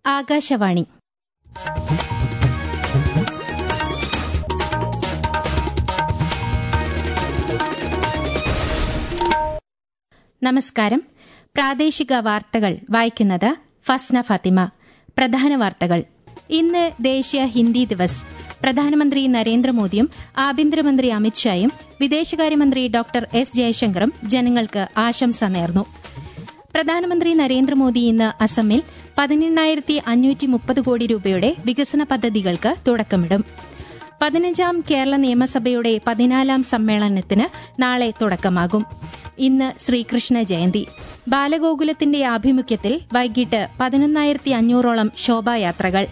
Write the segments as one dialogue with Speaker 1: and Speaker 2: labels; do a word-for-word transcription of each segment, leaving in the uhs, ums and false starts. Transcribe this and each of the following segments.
Speaker 1: ആകാശവാണി. നമസ്കാരം. പ്രാദേശിക വാർത്തകൾ വായിക്കുന്നത് ഫസ്ന ഫാത്തിമ. പ്രധാന വാർത്തകൾ. ഇന്ന് ദേശീയ ഹിന്ദി ദിവസ്. പ്രധാനമന്ത്രി നരേന്ദ്രമോദിയും ആഭ്യന്തരമന്ത്രി അമിത്ഷായും വിദേശകാര്യമന്ത്രി ഡോക്ടർ എസ് ജയശങ്കറും ജനങ്ങൾക്ക് ആശംസ നേർന്നു. പ്രധാനമന്ത്രി നരേന്ദ്രമോദി ഇന്ന് അസമിൽ പതിനെണ്ണായിരത്തി അഞ്ഞൂറ്റി മുപ്പത് കോടി രൂപയുടെ വികസന പദ്ധതികൾക്ക് തുടക്കമിടും. പതിനഞ്ചാം കേരള നിയമസഭയുടെ പതിനാലാം സമ്മേളനത്തിന് നാളെ തുടക്കമാകും. ഇന്ന് ശ്രീകൃഷ്ണ ജയന്തി. ബാലഗോകുലത്തിന്റെ ആഭിമുഖ്യത്തിൽ വൈകിട്ട് പതിനൊന്നായിരത്തി അഞ്ഞൂറോളം ശോഭായാത്രകൾ.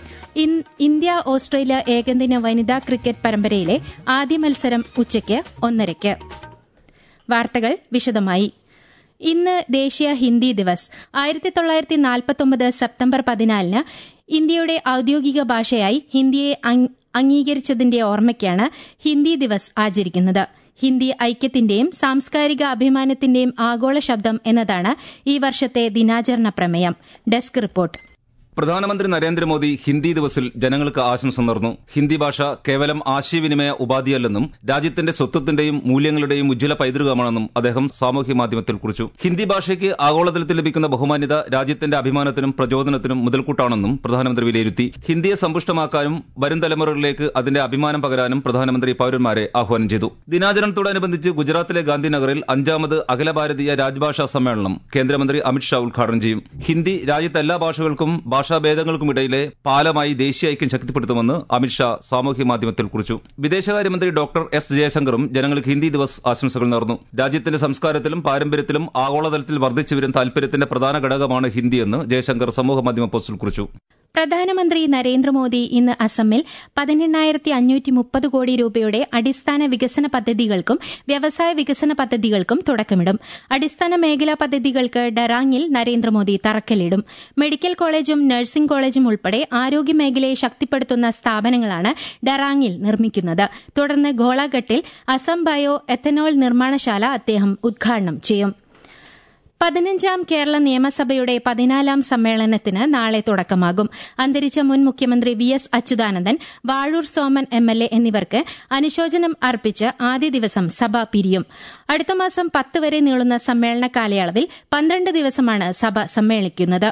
Speaker 1: ഇന്ത്യ ഓസ്ട്രേലിയ ഏകദിന വനിതാ ക്രിക്കറ്റ് പരമ്പരയിലെ ആദ്യ മത്സരം ഉച്ചയ്ക്ക് ഒന്നരയ്ക്ക്. വാർത്തകൾ വിശദമായി. ഇന്ന് ദേശീയ ഹിന്ദി ദിവസ്. ആയിരത്തി തൊള്ളായിരത്തി നാൽപ്പത്തൊമ്പത് സെപ്റ്റംബർ പതിനാലിന് ഇന്ത്യയുടെ ഔദ്യോഗിക ഭാഷയായി ഹിന്ദിയെ അംഗീകരിച്ചതിന്റെ ഓർമ്മയ്ക്കാണ് ഹിന്ദി ദിവസ് ആചരിക്കുന്നത്. ഹിന്ദി ഐക്യത്തിന്റെയും സാംസ്കാരിക അഭിമാനത്തിന്റെയും ആഗോള ശബ്ദം എന്നതാണ് ഈ വർഷത്തെ ദിനാചരണ പ്രമേയം. Desk report.
Speaker 2: പ്രധാനമന്ത്രി നരേന്ദ്രമോദി ഹിന്ദി ദിവസിൽ ജനങ്ങൾക്ക് ആശംസ നേർന്നു. ഹിന്ദി ഭാഷ കേവലം ആശയവിനിമയ ഉപാധിയല്ലെന്നും രാജ്യത്തിന്റെ സ്വത്വത്തിന്റെയും മൂല്യങ്ങളുടെയും ഉജ്ജ്വല പൈതൃകമാണെന്നും അദ്ദേഹം സാമൂഹ്യ മാധ്യമത്തിൽ കുറിച്ചു. ഹിന്ദി ഭാഷയ്ക്ക് ആഗോളതലത്തിൽ ലഭിക്കുന്ന ബഹുമാന്യത രാജ്യത്തിന്റെ അഭിമാനത്തിനും പ്രചോദനത്തിനും മുതൽക്കൂട്ടാണെന്നും പ്രധാനമന്ത്രി വിലയിരുത്തി. ഹിന്ദിയെ സമ്പുഷ്ടമാക്കാനും വരും തലമുറകളിലേക്ക് അതിന്റെ അഭിമാനം പകരാനും പ്രധാനമന്ത്രി പൌരന്മാരെ ആഹ്വാനം ചെയ്തു. ദിനാചരണത്തോടനുബന്ധിച്ച് ഗുജറാത്തിലെ ഗാന്ധിനഗറിൽ അഞ്ചാമത് അഖില ഭാരതീയ രാജ്ഭാഷാ സമ്മേളനം കേന്ദ്രമന്ത്രി അമിത്ഷാ ഉദ്ഘാടനം ചെയ്യും. ഹിന്ദി രാജ്യത്തെ എല്ലാ ഭാഷകൾക്കും ഭാഷാഭേദങ്ങൾക്കുമിടയിലെ പാലമായി ദേശീയ ഐക്യം ശക്തിപ്പെടുത്തുമെന്ന് അമിത്ഷാ സാമൂഹ്യ മാധ്യമത്തിൽ കുറിച്ചു. വിദേശകാര്യമന്ത്രി ഡോക്ടർ എസ് ജയശങ്കറും ജനങ്ങൾക്ക് ഹിന്ദി ദിവസ് ആശംസകൾ നേർന്നു. രാജ്യത്തിന്റെ സംസ്കാരത്തിലും പാരമ്പര്യത്തിലും ആഗോളതലത്തിൽ വർദ്ധിച്ചുവരും താൽപര്യത്തിന്റെ പ്രധാന ഘടകമാണ് ഹിന്ദിയെന്ന് ജയശങ്കർ സമൂഹമാധ്യമ പോസ്റ്റിൽ കുറിച്ചു.
Speaker 1: പ്രധാനമന്ത്രി നരേന്ദ്രമോദി ഇന്ന് അസമിൽ പതിനെണ്ണായിരത്തി അഞ്ഞൂറ്റി മുപ്പത് കോടി രൂപയുടെ അടിസ്ഥാന വികസന പദ്ധതികൾക്കും വ്യവസായ വികസന പദ്ധതികൾക്കും തുടക്കമിടും. അടിസ്ഥാന മേഖലാ പദ്ധതികൾക്ക് ഡറാങ്ങിൽ നരേന്ദ്രമോദി തറക്കല്ലിടും. മെഡിക്കൽ കോളേജും നഴ്സിംഗ് കോളേജും ഉൾപ്പെടെ ആരോഗ്യമേഖലയെ ശക്തിപ്പെടുത്തുന്ന സ്ഥാപനങ്ങളാണ് ഡറാങ്ങിൽ നിർമ്മിക്കുന്നത്. തുടർന്ന് ഗോളാഘട്ടിൽ അസം ബയോ എത്തനോൾ നിർമ്മാണശാല അദ്ദേഹം ഉദ്ഘാടനം ചെയ്യും. പതിനഞ്ചാം കേരള നിയമസഭയുടെ പതിനാലാം സമ്മേളനത്തിന് നാളെ തുടക്കമാകും. അന്തരിച്ച മുൻ മുഖ്യമന്ത്രി V S Achuthanandan, Vazhoor Soman M L A എന്നിവർക്ക് അനുശോചനം അർപ്പിച്ച് ആദ്യ ദിവസം സഭ പിരിയും. അടുത്ത മാസം പത്ത് വരെ നീളുന്ന സമ്മേളന കാലയളവിൽ പന്ത്രണ്ട് ദിവസമാണ് സഭ സമ്മേളിക്കുന്നത്.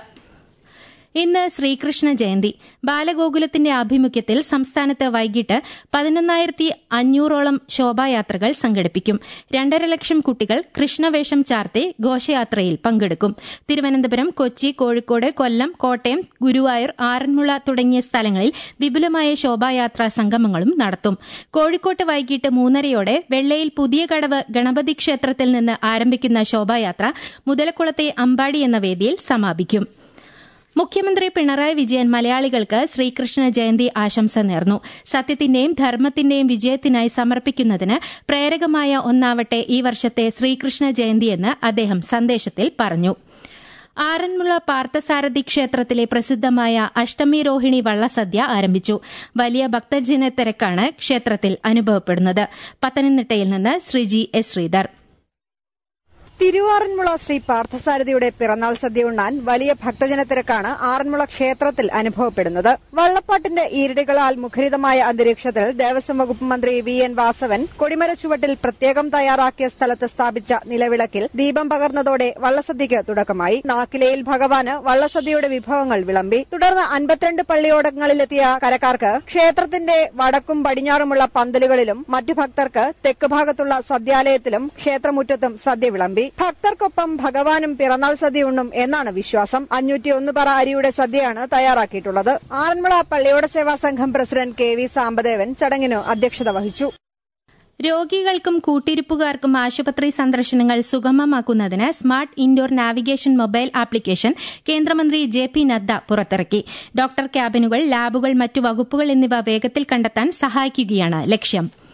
Speaker 1: ഇന്ന് ശ്രീകൃഷ്ണ ജയന്തി. ബാലഗോകുലത്തിന്റെ ആഭിമുഖ്യത്തിൽ സംസ്ഥാനത്ത് വൈകിട്ട് പതിനൊന്നായിരത്തി അഞ്ഞൂറോളം ശോഭായാത്രകൾ സംഘടിപ്പിക്കും. രണ്ടര ലക്ഷം കുട്ടികൾ കൃഷ്ണവേഷം ചാർത്തി ഘോഷയാത്രയിൽ പങ്കെടുക്കും. തിരുവനന്തപുരം, കൊച്ചി, കോഴിക്കോട്, കൊല്ലം, കോട്ടയം, ഗുരുവായൂർ, ആറന്മുള തുടങ്ങിയ സ്ഥലങ്ങളിൽ വിപുലമായ ശോഭായാത്രാ സംഗമങ്ങളും നടത്തും. കോഴിക്കോട്ട് വൈകിട്ട് മൂന്നരയോടെ വെള്ളയിൽ പുതിയ കടവ് ഗണപതി ക്ഷേത്രത്തിൽ നിന്ന് ആരംഭിക്കുന്ന ശോഭായാത്ര മുതലക്കുളത്തെ അമ്പാടി എന്ന വേദിയിൽ സമാപിക്കും. മുഖ്യമന്ത്രി പിണറായി വിജയൻ മലയാളികൾക്ക് ശ്രീകൃഷ്ണ ജയന്തി ആശംസ നേർന്നു. സത്യത്തിന്റെയും ധർമ്മത്തിന്റെയും വിജയത്തിനായി സമർപ്പിക്കുന്നതിന് പ്രേരകമായ ഒന്നാവട്ടെ ഈ വർഷത്തെ ശ്രീകൃഷ്ണ ജയന്തിയെന്ന് അദ്ദേഹം സന്ദേശത്തിൽ പറഞ്ഞു. ആറന്മുള പാർത്ഥസാരഥി ക്ഷേത്രത്തിലെ പ്രസിദ്ധമായ അഷ്ടമി രോഹിണി വള്ളസദ്യ ആരംഭിച്ചു. വലിയ ഭക്തജന തിരക്കാണ് ക്ഷേത്രത്തിൽ അനുഭവപ്പെടുന്നത്. പത്തനംതിട്ടയിൽ നിന്ന് ശ്രീജി എസ് ശ്രീധർ.
Speaker 3: തിരുവാറന്മുള ശ്രീ പാർത്ഥസാരഥിയുടെ പിറന്നാൾ സദ്യ ഉണ്ണാൻ വലിയ ഭക്തജനത്തിരക്കാണ് ആറന്മുള ക്ഷേത്രത്തിൽ അനുഭവപ്പെടുന്നത്. വള്ളപ്പാട്ടിന്റെ ഈരടികളാൽ മുഖരിതമായ അന്തരീക്ഷത്തിൽ ദേവസ്വം വകുപ്പ് മന്ത്രി വി എൻ വാസവൻ കൊടിമര ചുവട്ടിൽ പ്രത്യേകം തയ്യാറാക്കിയ സ്ഥലത്ത് സ്ഥാപിച്ച നിലവിളക്കിൽ ദീപം പകർന്നതോടെ വള്ളസദ്യയ്ക്ക് തുടക്കമായി. നാക്കിലയിൽ ഭഗവാന് വള്ളസദ്യയുടെ വിഭവങ്ങൾ വിളമ്പി. തുടർന്ന് അൻപത്തിരണ്ട് പള്ളിയോടങ്ങളിലെത്തിയ കരക്കാർക്ക് ക്ഷേത്രത്തിന്റെ വടക്കും പടിഞ്ഞാറുമുള്ള പന്തലുകളിലും മറ്റു ഭക്തർക്ക് തെക്ക് ഭാഗത്തുള്ള സദ്യാലയത്തിലും ക്ഷേത്രമുറ്റത്തും സദ്യ വിളമ്പി. ഭക്തർക്കൊപ്പം ഭഗവാനും പിറന്നാൾ സദ്യ ഉണ്ണും എന്നാണ് വിശ്വാസം. അഞ്ഞൂറ്റിയൊന്ന് പറ അരിയുടെ സദ്യയാണ് തയ്യാറാക്കിയിട്ടുള്ളത്. ആറന്മുള പള്ളിയോട സേവാ സംഘം പ്രസിഡന്റ് കെ വി സാംബദേവൻ ചടങ്ങിന് അധ്യക്ഷത വഹിച്ചു.
Speaker 1: രോഗികൾക്കും കൂട്ടിരിപ്പുകാർക്കും ആശുപത്രി സന്ദർശനങ്ങൾ സുഗമമാക്കുന്നതിന് smart indoor navigation mobile application കേന്ദ്രമന്ത്രി ജെ പി നദ്ദ പുറത്തിറക്കി. ഡോക്ടർ ക്യാബിനുകൾ, ലാബുകൾ, മറ്റു വകുപ്പുകൾ എന്നിവ വേഗത്തിൽ കണ്ടെത്താൻ സഹായിക്കുകയാണ് ലക്ഷ്യം.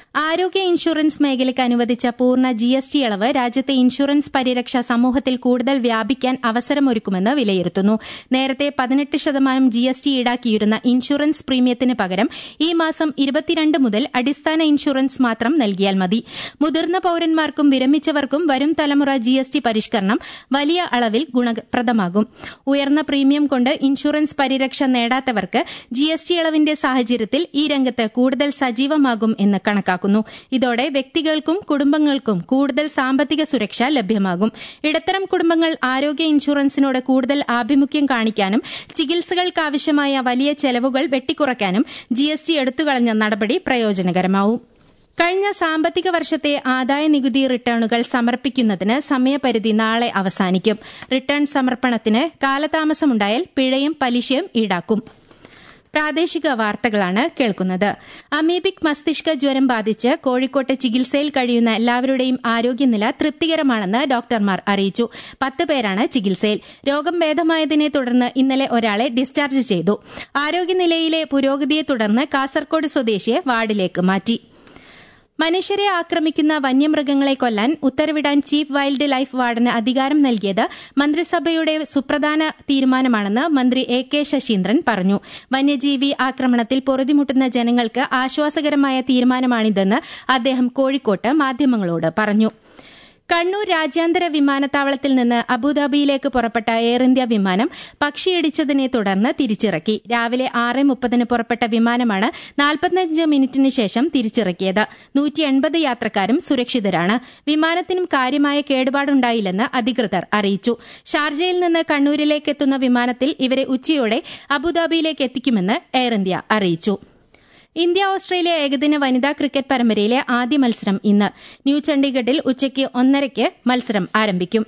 Speaker 1: ആരോഗ്യ ഇൻഷുറൻസ് മേഖലയ്ക്ക് അനുവദിച്ച പൂർണ്ണ ജി എസ് ടി ഇളവ് രാജ്യത്തെ ഇൻഷുറൻസ് പരിരക്ഷ സമൂഹത്തിൽ കൂടുതൽ വ്യാപിക്കാൻ അവസരമൊരുക്കുമെന്ന് വിലയിരുത്തുന്നു. നേരത്തെ പതിനെട്ട് ശതമാനം ജി എസ് ടി ഈടാക്കിയിരുന്ന ഇൻഷുറൻസ് പ്രീമിയത്തിന് പകരം ഈ മാസം ഇരുപത്തിരണ്ട് മുതൽ അടിസ്ഥാന ഇൻഷുറൻസ് മാത്രം നൽകിയാൽ മതി. മുതിർന്ന പൌരന്മാർക്കും വിരമിച്ചവർക്കും വരും തലമുറ ജി എസ് ടി പരിഷ്കരണം വലിയ അളവിൽ ഗുണപ്രദമാകും. ഉയർന്ന പ്രീമിയം കൊണ്ട് ഇൻഷുറൻസ് പരിരക്ഷ നേടാത്തവർക്ക് ജി എസ് ടി ഇളവിന്റെ സാഹചര്യത്തിൽ ഈ രംഗത്ത് കൂടുതൽ സജീവമാകും എന്ന് കണക്കാക്കുന്നു. ഇതോടെ വ്യക്തികൾക്കും കുടുംബങ്ങൾക്കും കൂടുതൽ സാമ്പത്തിക സുരക്ഷ ലഭ്യമാകും. ഇടത്തരം കുടുംബങ്ങൾ ആരോഗ്യ ഇൻഷുറൻസിനോട് കൂടുതൽ ആഭിമുഖ്യം കാണിക്കാനും ചികിത്സകൾക്കാവശ്യമായ വലിയ ചെലവുകൾ വെട്ടിക്കുറയ്ക്കാനും ജി എസ് ടി എടുത്തുകളഞ്ഞ നടപടി പ്രയോജനകരമാവും. കഴിഞ്ഞ സാമ്പത്തിക വർഷത്തെ ആദായ നികുതി റിട്ടേണുകൾ സമർപ്പിക്കുന്നതിന് സമയപരിധി നാളെ അവസാനിക്കും. റിട്ടേൺ സമർപ്പണത്തിന് കാലതാമസമുണ്ടായാൽ പിഴയും പലിശയും ഈടാക്കും. പ്രാദേശിക വാർത്തകളാണ് കേൾക്കുന്നത്. അമീബിക് മസ്തിഷ്ക ജ്വരം ബാധിച്ച് കോഴിക്കോട്ട് ചികിത്സയിൽ കഴിയുന്ന എല്ലാവരുടെയും ആരോഗ്യനില തൃപ്തികരമാണെന്ന് ഡോക്ടർമാർ അറിയിച്ചു. പത്ത് പേരാണ് ചികിത്സയിൽ. രോഗം ഭേദമായതിനെ തുടർന്ന് ഇന്നലെ ഒരാളെ ഡിസ്ചാർജ് ചെയ്തു. ആരോഗ്യനിലയിലെ പുരോഗതിയെ തുടർന്ന് കാസർകോട് സ്വദേശിയെ വാർഡിലേക്ക് മാറ്റി. മനുഷ്യരെ ആക്രമിക്കുന്ന വന്യമൃഗങ്ങളെ കൊല്ലാൻ ഉത്തരവിടാൻ ചീഫ് വൈൽഡ് ലൈഫ് വാർഡന് അധികാരം നൽകിയത് മന്ത്രിസഭയുടെ സുപ്രധാന തീരുമാനമാണെന്ന് മന്ത്രി എ കെ ശശീന്ദ്രൻ പറഞ്ഞു. വന്യജീവി ആക്രമണത്തിൽ പൊറുതിമുട്ടുന്ന ജനങ്ങൾക്ക് ആശ്വാസകരമായ തീരുമാനമാണിതെന്ന് അദ്ദേഹം കോഴിക്കോട്ട് മാധ്യമങ്ങളോട് പറഞ്ഞു. കണ്ണൂർ രാജ്യാന്തര വിമാനത്താവളത്തിൽ നിന്ന് അബുദാബിയിലേക്ക് പുറപ്പെട്ട എയർ ഇന്ത്യ വിമാനം പക്ഷിയിടിച്ചതിനെ തുടർന്ന് തിരിച്ചിറക്കി. രാവിലെ ആറ് മുപ്പതിന് പുറപ്പെട്ട വിമാനമാണ് നാൽപ്പത്തിയഞ്ച് മിനിറ്റിന് ശേഷം തിരിച്ചിറക്കിയത്. നൂറ്റി എൺപത് യാത്രക്കാരും സുരക്ഷിതരാണ്. വിമാനത്തിനും കാര്യമായ കേടുപാടുണ്ടായില്ലെന്ന് അധികൃതർ അറിയിച്ചു. ഷാർജയിൽ നിന്ന് കണ്ണൂരിലേക്ക് എത്തുന്ന വിമാനത്തിൽ ഇവരെ ഉച്ചയോടെ അബുദാബിയിലേക്ക് എത്തിക്കുമെന്ന് എയർ ഇന്ത്യ അറിയിച്ചു. ഇന്ത്യ ഓസ്ട്രേലിയ ഏകദിന വനിതാ ക്രിക്കറ്റ് പരമ്പരയിലെ ആദ്യ മത്സരം ഇന്ന് ന്യൂ ചണ്ഡീഗഡിൽ ഉച്ചയ്ക്ക് ഒന്നരയ്ക്ക് മത്സരം ആരംഭിക്കും.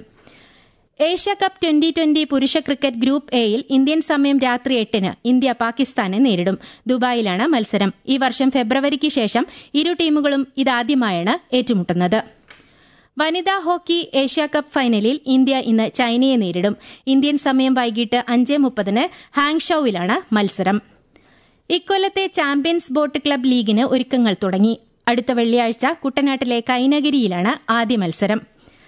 Speaker 1: ഏഷ്യ കപ്പ് ട്വന്റി ട്വന്റി പുരുഷ ക്രിക്കറ്റ് ഗ്രൂപ്പ് എയിൽ ഇന്ത്യൻ സമയം രാത്രി എട്ടിന് ഇന്ത്യ പാകിസ്ഥാനെ നേരിടും. ദുബായിലാണ് മത്സരം. ഈ വർഷം ഫെബ്രുവരിക്ക് ശേഷം ഇരു ടീമുകളും ഇതാദ്യമായാണ് ഏറ്റുമുട്ടുന്നത്. വനിതാ ഹോക്കി ഏഷ്യാകപ്പ് ഫൈനലിൽ ഇന്ത്യ ഇന്ന് ചൈനയെ നേരിടും. ഇന്ത്യൻ സമയം വൈകിട്ട് അഞ്ച് മുപ്പതിന് ഹാങ്ഷൌവിലാണ് മത്സരം. ഇക്കൊല്ലത്തെ ചാമ്പ്യൻസ് ബോട്ട് ക്ലബ് ലീഗിന് ഒരുക്കങ്ങൾ തുടങ്ങി. അടുത്ത വെള്ളിയാഴ്ച കുട്ടനാട്ടിലെ കൈനഗിരിയിലാണ് ആദ്യ മത്സരം.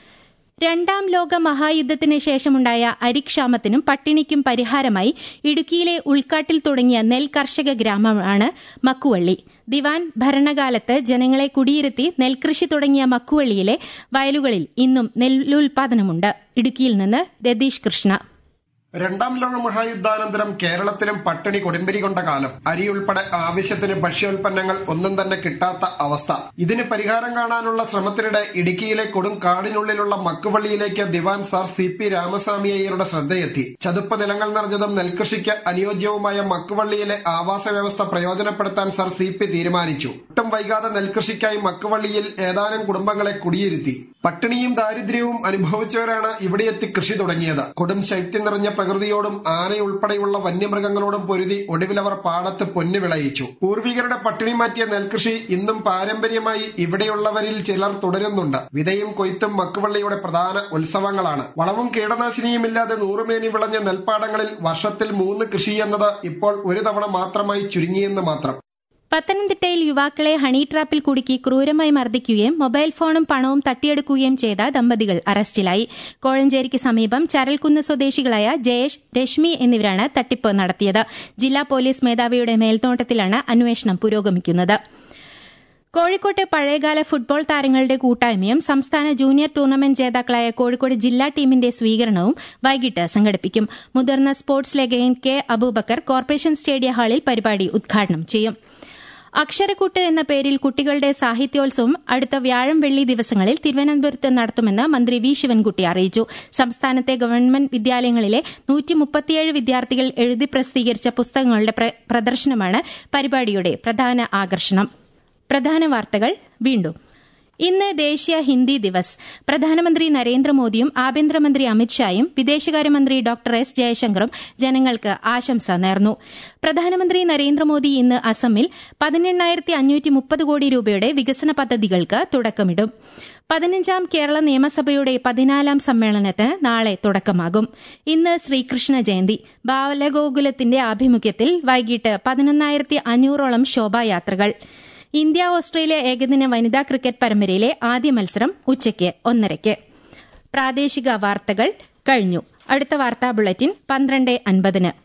Speaker 1: രണ്ടാം ലോക മഹായുദ്ധത്തിന് ശേഷമുണ്ടായ അരിക്ഷാമത്തിനും പട്ടിണിക്കും പരിഹാരമായി ഇടുക്കിയിലെ ഉൾക്കാട്ടിൽ തുടങ്ങിയ നെൽ കർഷക ഗ്രാമമാണ് മക്കുവള്ളി. ദിവാൻ ഭരണകാലത്ത് ജനങ്ങളെ കുടിയിരുത്തി നെൽകൃഷി തുടങ്ങിയ മക്കുവള്ളിയിലെ വയലുകളിൽ ഇന്നും നെല്ലുൽപാദനമുണ്ട്. ഇടുക്കിയിൽ നിന്ന് രതീഷ് കൃഷ്ണ.
Speaker 4: രണ്ടാം ലോക മഹായുദ്ധാനന്തരം കേരളത്തിലും പട്ടിണി കൊടുമ്പിരി കൊണ്ട കാലം. അരി ഉൾപ്പെടെ ആവശ്യത്തിന് ഭക്ഷ്യോൽപ്പന്നങ്ങൾ ഒന്നും തന്നെ കിട്ടാത്ത അവസ്ഥ. ഇതിന് പരിഹാരം കാണാനുള്ള ശ്രമത്തിനിടെ ഇടുക്കിയിലെ കൊടും കാടിനുള്ളിലുള്ള മക്കുവള്ളിയിലേക്ക് ദിവാൻ സാർ സി പി രാമസ്വാമി അയ്യരുടെ ശ്രദ്ധയെത്തി. ചതുപ്പ് നിലങ്ങൾ നിറഞ്ഞതും നെൽകൃഷിക്ക് അനുയോജ്യവുമായ മക്കുവള്ളിയിലെ ആവാസ വ്യവസ്ഥ പ്രയോജനപ്പെടുത്താൻ സാർ സി പി തീരുമാനിച്ചു. ഒട്ടും വൈകാതെ നെൽകൃഷിക്കായി മക്കുവള്ളിയിൽ ഏതാനും കുടുംബങ്ങളെ കുടിയിരുത്തി. പട്ടിണിയും ദാരിദ്ര്യവും അനുഭവിച്ചവരാണ് ഇവിടെയെത്തി കൃഷി തുടങ്ങിയത്. കൊടും ശൈത്യം നിറഞ്ഞ പ്രകൃതിയോടും ആനയുൾപ്പെടെയുള്ള വന്യമൃഗങ്ങളോടും പൊരുതി ഒടുവിലവർ പാടത്ത് പൊന്നു വിളയിച്ചു. പൂർവികരുടെ പട്ടിണി മാറ്റിയ നെൽകൃഷി ഇന്നും പാരമ്പര്യമായി ഇവിടെയുള്ളവരിൽ ചിലർ തുടരുന്നുണ്ട്. വിതയും കൊയ്ത്തും മക്കുവള്ളിയുടെ പ്രധാന ഉത്സവങ്ങളാണ്. വളവും കീടനാശിനിയുമില്ലാതെ നൂറുമേനി വിളഞ്ഞ നെൽപ്പാടങ്ങളിൽ വർഷത്തിൽ മൂന്ന് കൃഷി എന്നത് ഇപ്പോൾ ഒരു തവണ മാത്രമായി ചുരുങ്ങിയെന്ന് മാത്രം.
Speaker 1: പത്തനംതിട്ടയിൽ യുവാക്കളെ ഹണി ട്രാപ്പിൽ കുടുക്കി ക്രൂരമായി മർദ്ദിക്കുകയും മൊബൈൽ ഫോണും പണവും തട്ടിയെടുക്കുകയും ചെയ്ത ദമ്പതികൾ അറസ്റ്റിലായി. കോഴഞ്ചേരിക്ക് സമീപം ചരൽക്കുന്ന് സ്വദേശികളായ ജയേഷ്, രശ്മി എന്നിവരാണ് തട്ടിപ്പ് നടത്തിയത്. ജില്ലാ പോലീസ് മേധാവിയുടെ മേൽനോട്ടത്തിലാണ് അന്വേഷണം പുരോഗമിക്കുന്നത്. കോഴിക്കോട്ട് പഴയകാല ഫുട്ബോൾ താരങ്ങളുടെ കൂട്ടായ്മയും സംസ്ഥാന ജൂനിയർ ടൂർണമെന്റ് ജേതാക്കളായ കോഴിക്കോട് ജില്ലാ ടീമിന്റെ സ്വീകരണവും വൈകിട്ട് സംഘടിപ്പിക്കും. മുതിർന്ന സ്പോർട്സ് ലേഖകൻ കെ അബൂബക്കർ കോർപ്പറേഷൻ സ്റ്റേഡിയം ഹാളിൽ പരിപാടി ഉദ്ഘാടനം ചെയ്യും. അക്ഷരക്കൂട്ട് എന്ന പേരിൽ കുട്ടികളുടെ സാഹിത്യോത്സവം അടുത്ത വ്യാഴം വെള്ളി ദിവസങ്ങളിൽ തിരുവനന്തപുരത്ത് നടത്തുമെന്ന് മന്ത്രി വി ശിവൻകുട്ടി അറിയിച്ചു. സംസ്ഥാനത്തെ ഗവൺമെന്റ് വിദ്യാലയങ്ങളിലെ നൂറ്റി മുപ്പത്തിയേഴ് വിദ്യാർത്ഥികൾ എഴുതി പ്രസിദ്ധീകരിച്ച പുസ്തകങ്ങളുടെ പ്രദർശനമാണ് പരിപാടിയുടെ പ്രധാന ആകർഷണം. പ്രധാന വാർത്തകൾ വീണ്ടും. ഇന്ന് ദേശീയ ഹിന്ദി ദിവസ്. പ്രധാനമന്ത്രി നരേന്ദ്രമോദിയും ആഭ്യന്തരമന്ത്രി അമിത്ഷായും വിദേശകാര്യമന്ത്രി ഡോക്ടർ എസ് ജയശങ്കറും ജനങ്ങൾക്ക് ആശംസ നേർന്നു. പ്രധാനമന്ത്രി നരേന്ദ്രമോദി ഇന്ന് അസമിൽ പതിനെണ്ണായിരത്തി അഞ്ഞൂറ്റി മുപ്പത് കോടി രൂപയുടെ വികസന പദ്ധതികൾക്ക് തുടക്കമിടും. പതിനഞ്ചാം കേരള നിയമസഭയുടെ പതിനാലാം സമ്മേളനത്തിന് നാളെ തുടക്കമാകും. ഇന്ന് ശ്രീകൃഷ്ണ ജയന്തി. ബാലഗോകുലത്തിന്റെ ആഭിമുഖ്യത്തിൽ വൈകിട്ട് പതിനൊന്നായിരത്തി അഞ്ഞൂറോളം ശോഭായാത്രകൾ. ഇന്ത്യ ഓസ്ട്രേലിയ ഏകദിന വനിതാ ക്രിക്കറ്റ് പരമ്പരയിലെ ആദ്യ മത്സരം ഉച്ചയ്ക്ക് ഒന്നരയ്ക്ക്. പ്രാദേശിക വാർത്തകൾ കഴിഞ്ഞു. അടുത്ത വാർത്താ ബുള്ളറ്റിൻ പന്ത്രണ്ട് അൻപതിന്.